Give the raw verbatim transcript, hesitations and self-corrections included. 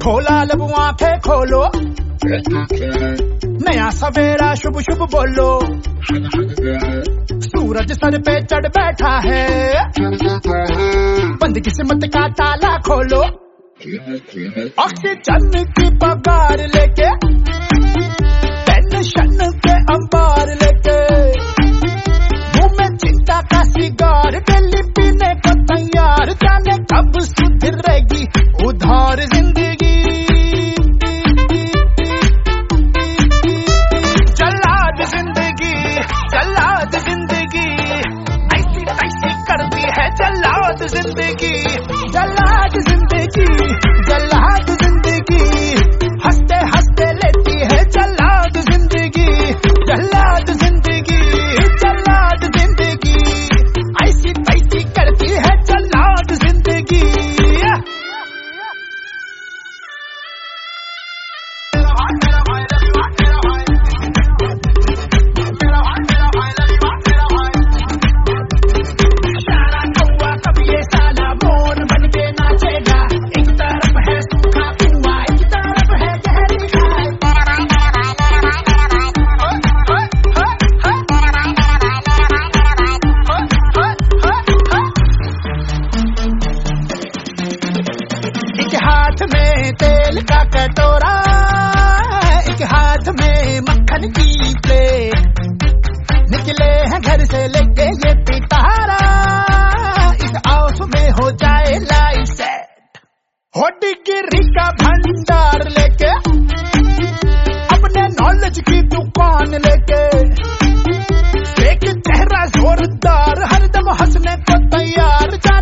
खोला लब आंखें खोलो, नया सवेरा शुभ शुभ बोलो। सूरज सर पे चढ़ बैठा है, बंद किस्मत का ताला खोलो। ऑक्सीजन की पगार लेके, टेंशन के अंबार लेके, मुंह में चिंता का सिगार, दिल्ली पीने को तैयार। जाने कब सुधरेगी उधार जिंदगी। जल्लाद जिंदगी, जल्लाद जिंदगी, ऐसी तैसी करती है जल्लाद जिंदगी। जल्लाद जिंदगी, जल्लाद जिंदगी, हंसते हंसते लेती है जल्लाद जिंदगी। जल्लाद जिंदगी, जल्लाद जिंदगी, ऐसी तैसी करती है जल्लाद जिंदगी। एक हाथ में तेल का कटोरा, एक हाथ में मक्खन की प्लेट, निकले हैं घर से लेके ये पिटारा, इस आउस में हो जाए लाइफ सेट। हो डिग्री का भंडार लेके, अपने नॉलेज की दुकान लेके, एक चेहरा जोरदार, हरदम हंसने को तैयार।